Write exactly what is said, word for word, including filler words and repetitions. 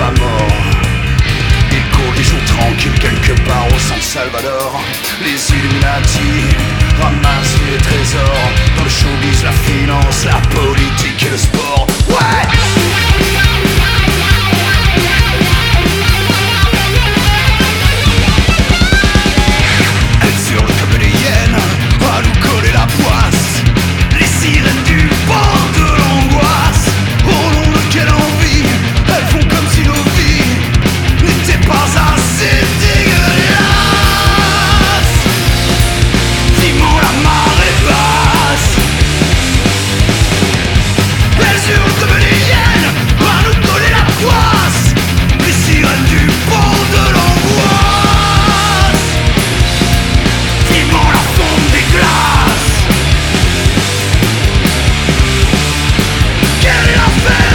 pas mort. Il court des jours tranquilles quelque part au San Salvador. Les Illuminati ramassent les trésors. Dans le showbiz, la finance, la politique et le sport. Ouais! Elles hurlent comme des hyènes à nous coller la poisse. Les sirènes du port de l'angoisse. Au nom de quelle envie elles font comme si nos vies n'étaient pas assez dégueulasses. Vivement la marée basse. Elles hurlent comme des hyènes à nous coller la poisse. Les sirènes du port de l'angoisse. Vivement la fonte des glaces. Quelle est l'affaire?